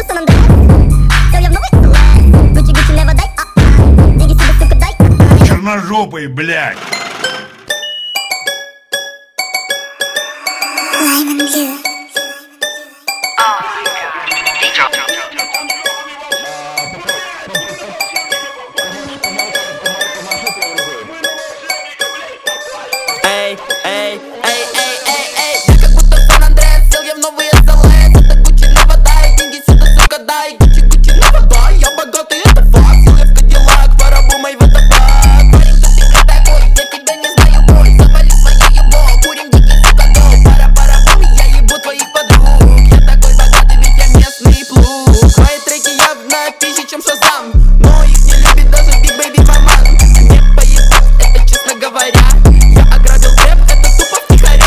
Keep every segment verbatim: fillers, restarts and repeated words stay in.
Черножопый, блядь. Эй, эй, эй, эй, эй, эй. Я как будто Сан Андреас, сел я в новые залы. Это Гуччи на вода, и деньги сюда, сука, дай. Гуччи, Гуччи на вода, я богатый, это факт. Сел я в Кадиллак, пора бумой в это бак. Парень, кто ты не такой, я тебя не знаю, бой. Завали свое ебло, курим дикий, сука, гол. Пара, пара, бум, я ебу твоих подруг. Я такой богатый, ведь я местный плуг. Мои треки явно пизже, чем Шазам, но их не любит даже Big Baby Маман. Мне поебать, это честно говоря. Я ограбил рэп, это тупо втихаря.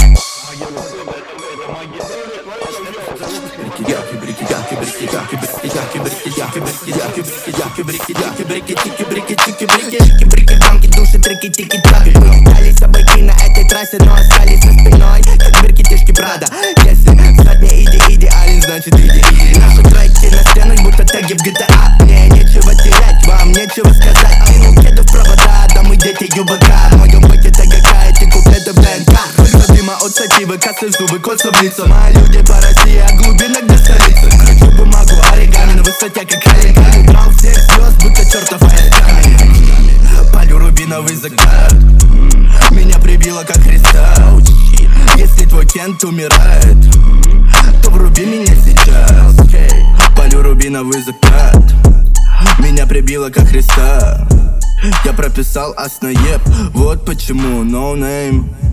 Души, трики, тики-таки. Дали собаки на этой трассе, но остались за спиной, как бирки-тишки Прада. Если в сотне иди идеален, значит иди, иди. Наши треки на стенах, будто теги в джи ти эй. Мне нечего терять, вам нечего сказать. Кинул кеды в провода, да мы дети юбака. В моем бэке ТГК, эти куплеты в ДНК. Просто дыма от сативы, косы в зубы, кот в лицо. Мои люди по России, а глубинок до столицы. Кручу бумагу, оригами на высоте, как оригами. Брал всех звезд, будто чертов оригами. Палю рубиновый закат, меня прибило как Христа. Если твой Кент умирает, то вруби меня сейчас. Палю рубиновый закат, меня прибило как Христа. Я прописал асноеб, вот почему no name.